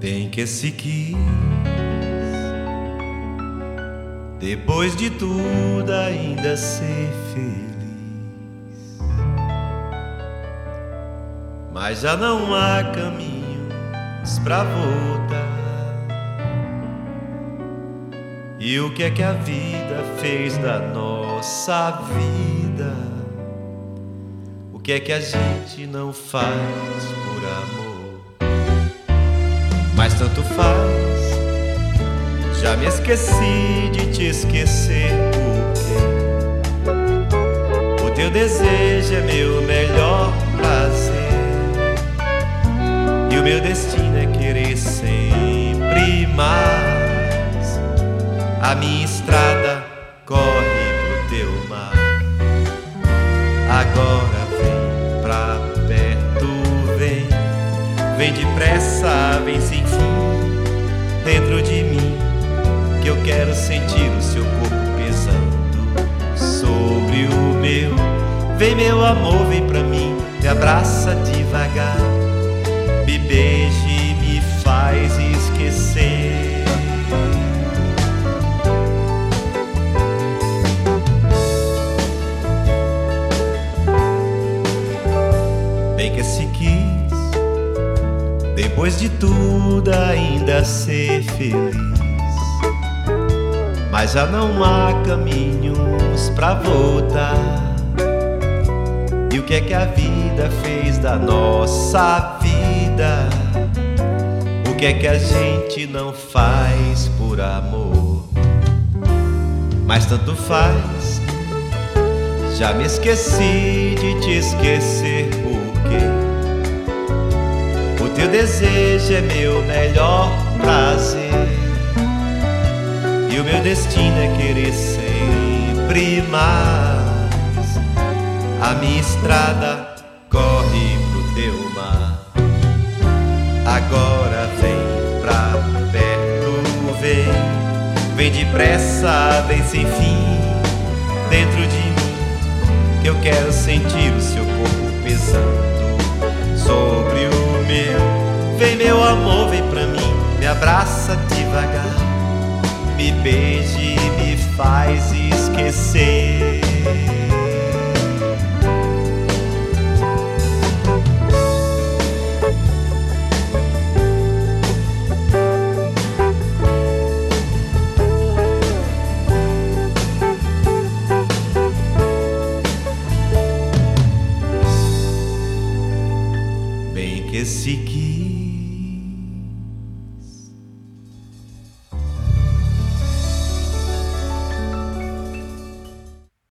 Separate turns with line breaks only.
Bem que se quis, depois de tudo ainda ser feliz, mas já não há caminhos pra voltar. E o que é que a vida fez da nossa vida? O que é que a gente não faz por amor? Mas tanto faz, já me esqueci de te esquecer, porque o teu desejo é meu melhor prazer, e o meu destino é querer sempre mais. A minha estrada corre pro teu mar. Agora vem pra perto, vem depressa, vem sem fim dentro de mim, que eu quero sentir o seu corpo pesando sobre o meu. Vem meu amor, vem pra mim, me abraça devagar, me beije e me faz esquecer. Bem que se quis, depois de tudo ainda ser feliz, mas já não há caminhos pra voltar. E o que é que a vida fez da nossa vida? O que é que a gente não faz por amor? Mas tanto faz, já me esqueci de te esquecer, porque o teu desejo é meu melhor prazer, e o meu destino é querer sempre mais. A minha estrada corre pro teu mar. Agora vem pra perto, vem depressa, vem sem fim dentro de mim, que eu quero sentir o seu corpo pesando sobre o meu. Vem meu amor, vem pra mim, me abraça devagar, me beije e me faz esquecer. Bem que se quis,